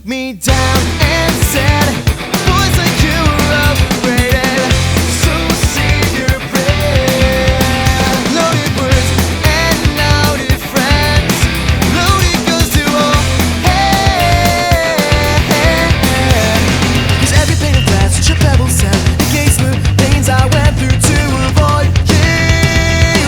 took me down and said, boys like you are overrated, so save your breath. Loaded words and loaded friends, loaded goes to all head. Cause every pane of glass such a pebble sound against the pains I went through to avoid you.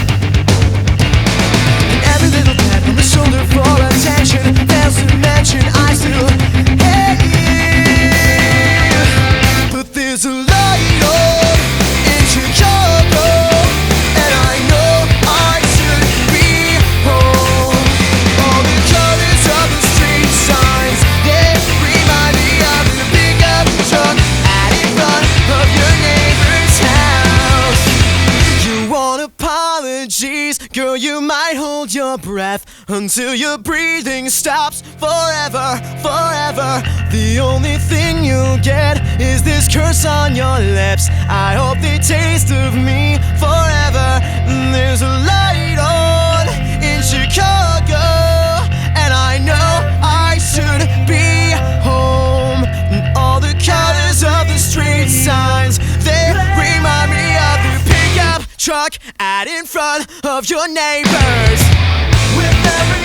And every little pat on the shoulder for attention fails to mention I still hate you. But there's a light on in Chicago, and I know I should be home. All the colors of the street signs, they remind me of the pickup truck out in front of your neighbor's house. You want apologies, girl, you might hold your breath until your breathing stops forever, forever. The only thing you'll get is this curse on your lips. I hope they taste of me forever. There's a light on in Chicago, and I know I should be home. And all the colors of the street signs, they remind me of the pickup truck out in front of your neighbors. With every